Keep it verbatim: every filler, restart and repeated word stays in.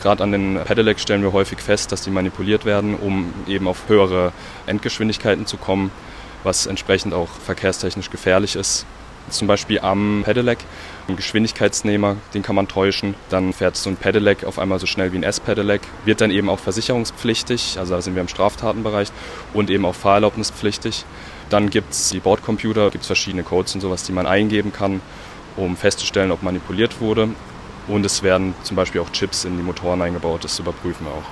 Gerade an den Pedelecs stellen wir häufig fest, dass die manipuliert werden, um eben auf höhere Endgeschwindigkeiten zu kommen, was entsprechend auch verkehrstechnisch gefährlich ist. Zum Beispiel am Pedelec, ein Geschwindigkeitsnehmer, den kann man täuschen. Dann fährt so ein Pedelec auf einmal so schnell wie ein S-Pedelec, wird dann eben auch versicherungspflichtig, also da sind wir im Straftatenbereich, und eben auch fahrerlaubnispflichtig. Dann gibt es die Bordcomputer, gibt es verschiedene Codes und sowas, die man eingeben kann, um festzustellen, ob manipuliert wurde. Und es werden zum Beispiel auch Chips in die Motoren eingebaut, das überprüfen wir auch.